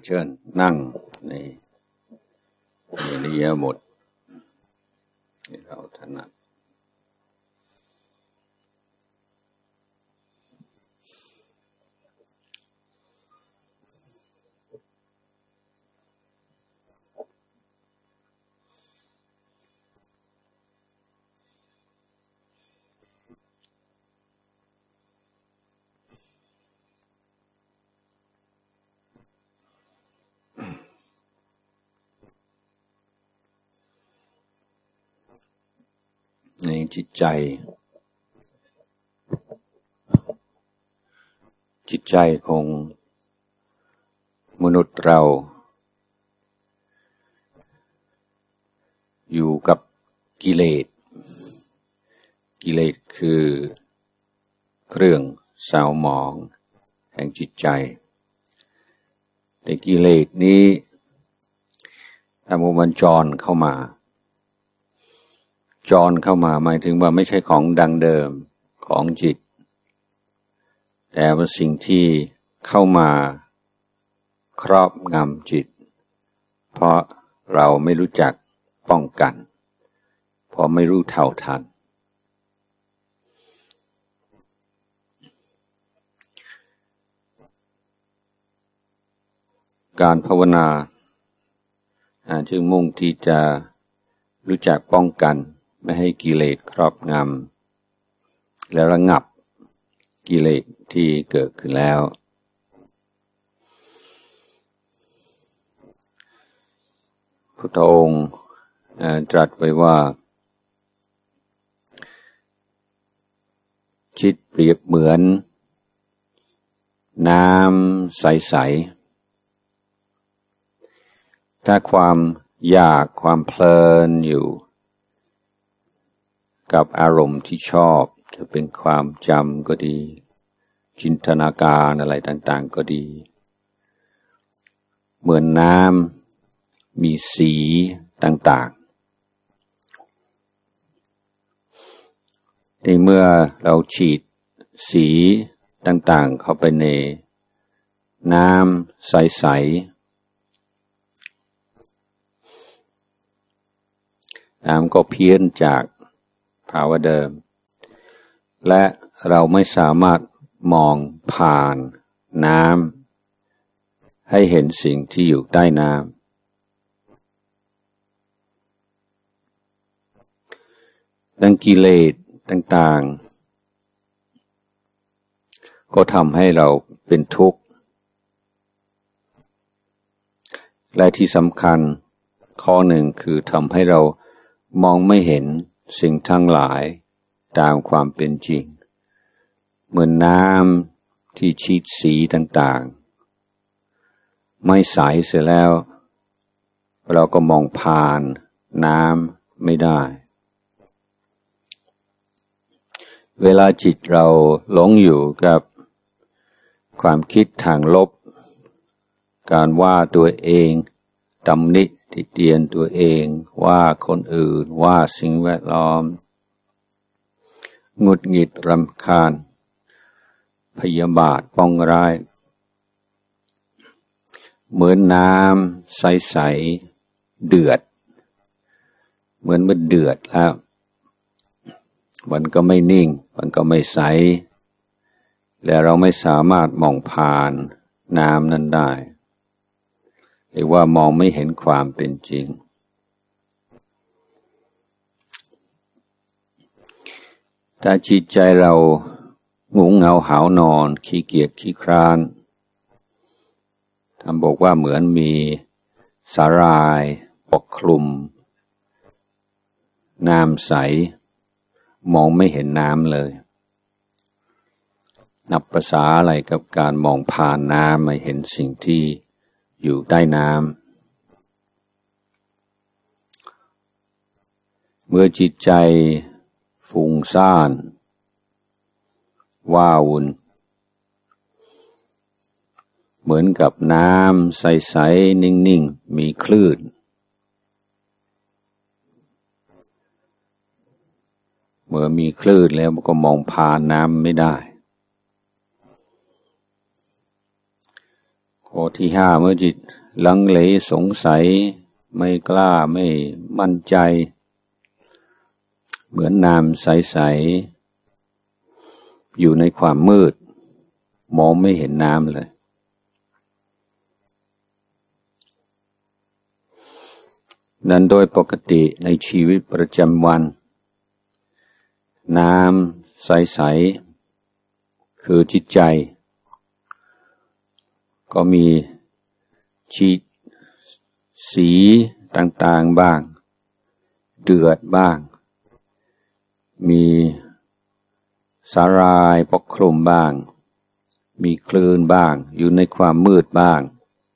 เชิญนั่งในอิริยาบถที่เราถนัดในจิตใจของมนุษย์เราอยู่กับกิเลสคือเครื่องเศร้าหมองแห่งจิตใจแต่กิเลสนี้ถ้ามันจรเข้ามาหมายถึงว่าไม่ใช่ของดังเดิมของจิตแต่ว่าสิ่งที่เข้ามาครอบงำจิตเพราะเราไม่รู้จักป้องกันเพราะไม่รู้เท่าทันการภาวนาจึงมุ่งที่จะรู้จักป้องกันไม่ให้กิเลสครอบงำและระงับกิเลสที่เกิดขึ้นแล้วพุทธองค์ตรัสไว้ว่าจิตเปรียบเหมือนน้ำใสๆถ้าความอยากความเพลินอยู่กับอารมณ์ที่ชอบจะเป็นความจำก็ดีจินตนาการอะไรต่างๆก็ดีเหมือนน้ำมีสีต่างๆในเมื่อเราฉีดสีต่างๆเข้าไปในน้ำใสๆน้ำก็เพี้ยนจากภาวะเดิมและเราไม่สามารถมองผ่านน้ำให้เห็นสิ่งที่อยู่ใต้น้ำดังกิเลสต่างๆก็ทำให้เราเป็นทุกข์และที่สำคัญข้อหนึ่งคือทำให้เรามองไม่เห็นสิ่งทั้งหลายตามความเป็นจริงเหมือนน้ำที่ฉีดสีต่างๆไม่ใสเสียแล้วเราก็มองผ่านน้ำไม่ได้เวลาจิตเราหลงอยู่กับความคิดทางลบการว่าตัวเองตำหนิติเตียนตัวเองว่าคนอื่นว่าสิ่งแวดล้อมหงุดหงิดรำคาญพยาบาทปองร้ายเหมือนน้ำใสๆเดือดเหมือนมันเดือดแล้วมันก็ไม่นิ่งมันก็ไม่ใสและเราไม่สามารถมองผ่านน้ำนั้นได้เรียกว่ามองไม่เห็นความเป็นจริงถ้าจิตใจเราง่วงเหงาหาวนอนขี้เกียจขี้คร้านท่านบอกว่าเหมือนมีสาหร่ายปกคลุมน้ำใสมองไม่เห็นน้ำเลยนับภาษาอะไรกับการมองผ่านน้ำไม่เห็นสิ่งที่อยู่ใต้น้ำเมื่อจิตใจฟุ้งซ่านว้าวุ่นเหมือนกับน้ำใสๆนิ่งๆมีคลื่นเมื่อมีคลื่นแล้วก็มองผ่านน้ำไม่ได้ก็ที่ห้าเมื่อจิตลังเลสงสัยไม่กล้าไม่มั่นใจเหมือนน้ำใสๆอยู่ในความมืดมองไม่เห็นน้ำเลยนั้นโดยปกติในชีวิตประจำวันน้ำใสๆคือจิตใจก็มีสีต่างๆบ้างเดือดบ้างมีสาหร่ายปกคลุมบ้างมีคลื่นบ้างอยู่ในความมืดบ้าง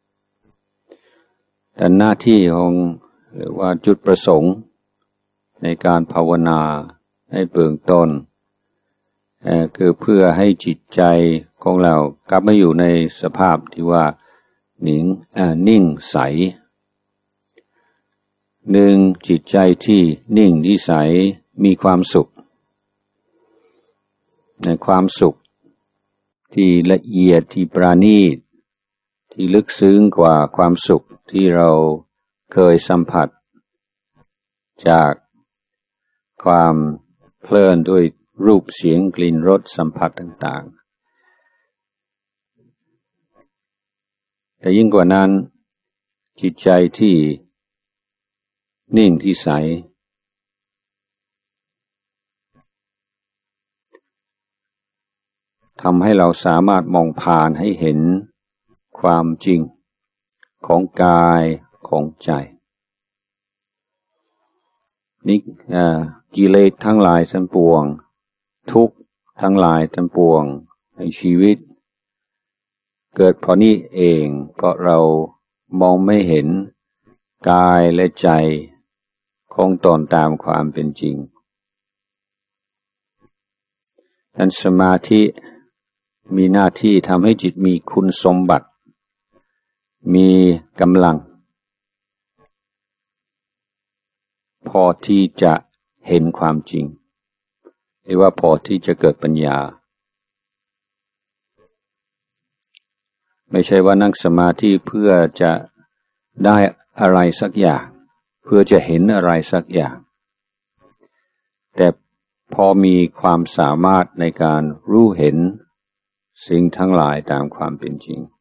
แต่หน้าที่ของหรือว่าจุดประสงค์ในการภาวนาในเบื้องต้นคือเพื่อให้จิตใจของเรากลับมาอยู่ในสภาพที่ว่านิ่งใสหนึ่งจิตใจที่นิ่งที่ใสมีความสุขในความสุขที่ละเอียดที่ปราณีตที่ลึกซึ้งกว่าความสุขที่เราเคยสัมผัสจากความเพลินด้วยรูปเสียงกลิ่นรสสัมผัสต่างๆแต่ยิ่งกว่านั้นจิตใจที่นิ่งที่ใสทำให้เราสามารถมองผ่านให้เห็นความจริงของกายของใจนี่กิเลสทั้งหลายทั้งปวงทุกข์ทั้งหลายทั้งปวงในชีวิตเกิดเพราะนี้เองเพราะเรามองไม่เห็นกายและใจของตนตามความเป็นจริงดังนั้นสมาธิมีหน้าที่ทำให้จิตมีคุณสมบัติมีกำลังพอที่จะเห็นความจริงหรือว่าพอที่จะเกิดปัญญาไม่ใช่ว่านั่งสมาธิเพื่อจะได้อะไรสักอย่างเพื่อจะเห็นอะไรสักอย่างแต่พอมีความสามารถในการรู้เห็นสิ่งทั้งหลายตามความเป็นจริง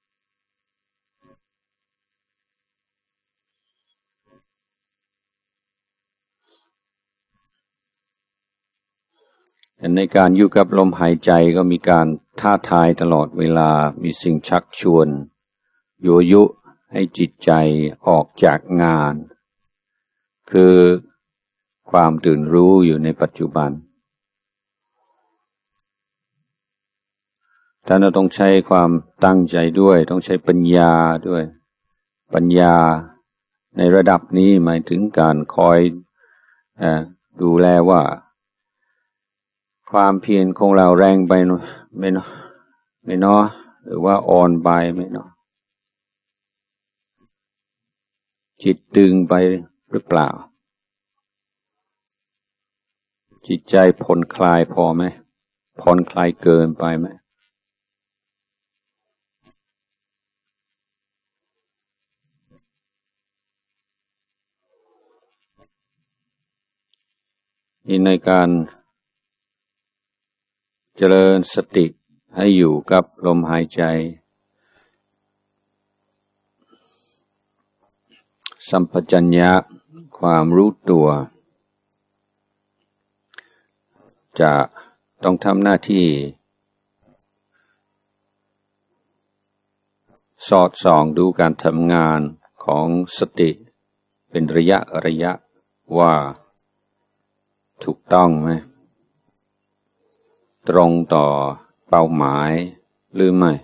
ในการอยู่กับลมหายใจก็มีการท้าทายตลอดเวลามีสิ่งชักชวนยั่วยุให้จิตใจออกจากงานคือความตื่นรู้อยู่ในปัจจุบันท่านต้องใช้ความตั้งใจด้วยต้องใช้ปัญญาด้วยปัญญาในระดับนี้หมายถึงการคอยดูแลว่าความเพียรของเราแรงไปไม่เนาะหรือว่าอ่อนไปไม่เนาะจิตตึงไปหรือเปล่าจิตใจผ่อนคลายพอไหมผ่อนคลายเกินไปไหมนี่ในการเจริญสติให้อยู่กับลมหายใจสัมปชัญญะความรู้ตัวจะต้องทำหน้าที่สอดส่องดูการทำงานของสติเป็นระยะว่าถูกต้องไหมตรงต่อเป้าหมายหรือไม่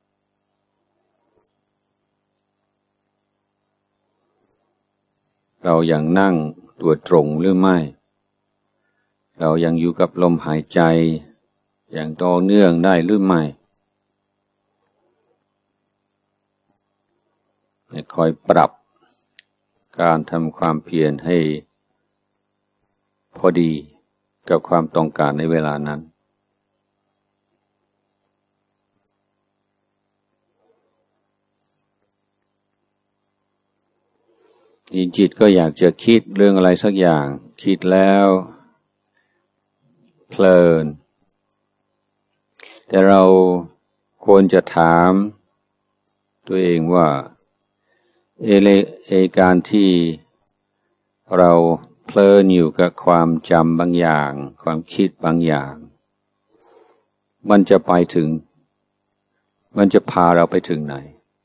เรายังนั่งตัวตรงหรือไม่เรายังอยู่กับลมหายใจอย่างต่อเนื่องได้หรือไม่คอยปรับการทำความเพียรให้พอดีกับความต้องการในเวลานั้นจิตก็อยากจะคิดเรื่องอะไรสักอย่างคิดแล้วเพลินแต่เราควรจะถามตัวเองว่าการที่เราเพลินอยู่กับความจำบางอย่างความคิดบางอย่างมันจะไปถึงมันจะพาเราไปถึงไหน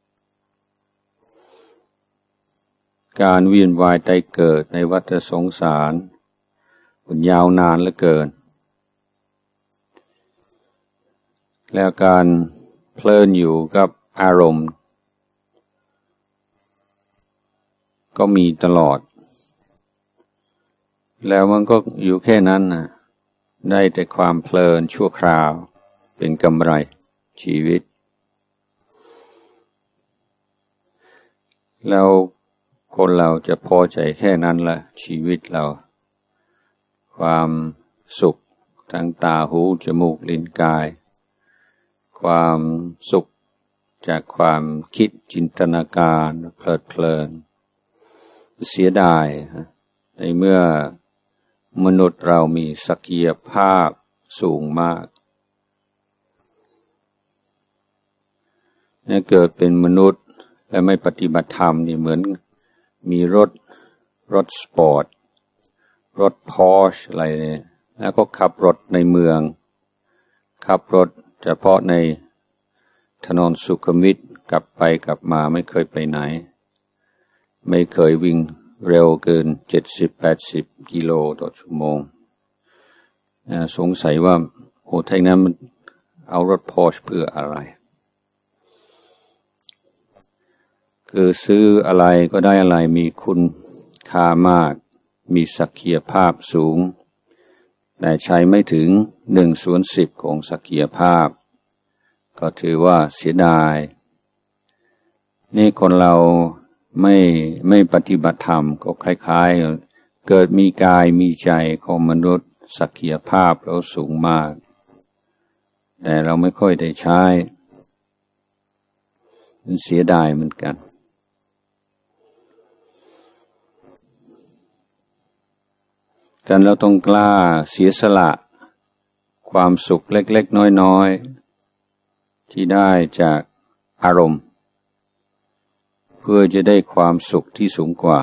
การเวียนว่ายตายเกิดในวัฏสงสารมันยาวนานเหลือเกินแล้วการเพลินอยู่กับอารมณ์ก็มีตลอดแล้วมันก็อยู่แค่นั้นนะได้แต่ความเพลินชั่วคราวเป็นกำไรชีวิตแล้วคนเราจะพอใจแค่นั้นละชีวิตเราความสุขทางตาหูจมูกลิ้นกายความสุขจากความคิดจินตนาการเพลิดเพลินเสียดายในเมื่อมนุษย์เรามีศักยภาพสูงมากเกิดเป็นมนุษย์และไม่ปฏิบัติธรรมนี่เหมือนมีรถสปอร์ตรถพอร์ชอะไรเนี่ยแล้วก็ขับรถในเมืองขับรถเฉพาะในถนนสุขุมวิทกลับไปกลับมาไม่เคยไปไหนไม่เคยวิ่งเร็วเกิน70-80 กิโลต่อชั่วโมงสงสัยว่าโอ้ทั้งนั้นมันเอารถพอร์ชเพื่ออะไรคือซื้ออะไรก็ได้อะไรมีคุณค่ามากมีศักยภาพสูงแต่ใช้ไม่ถึง1/10ของศักยภาพก็ถือว่าเสียดายนี่คนเราไม่ปฏิบัติธรรมก็คล้ายๆเกิดมีกายมีใจของมนุษย์ศักยภาพเราสูงมากแต่เราไม่ค่อยได้ใช้มันเสียดายเหมือนกันแต่เราต้องกล้าเสียสละความสุขเล็กๆน้อยๆที่ได้จากอารมณ์เพื่อจะได้ความสุขที่สูงกว่า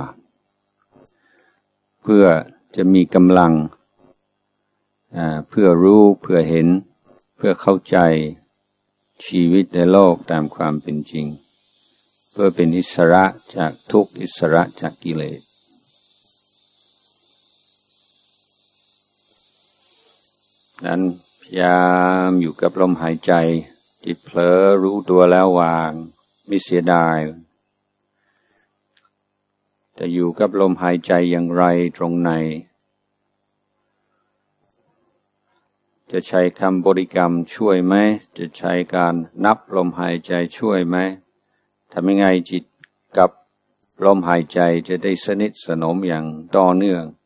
เพื่อจะมีกำลังเพื่อรู้เพื่อเห็นเพื่อเข้าใจชีวิตในโลกตามความเป็นจริงเพื่อเป็นอิสระจากทุกข์อิสระจากกิเลสนั้นพยายามอยู่กับลมหายใจจิตเผลอรู้ตัวแล้ววางไม่เสียดายจะอยู่กับลมหายใจอย่างไรตรงไหนจะใช้คำบริกรรมช่วยไหมจะใช้การนับลมหายใจช่วยไหมทำยังไงจิตกับลมหายใจจะได้สนิทสนมอย่างต่อเนื่อง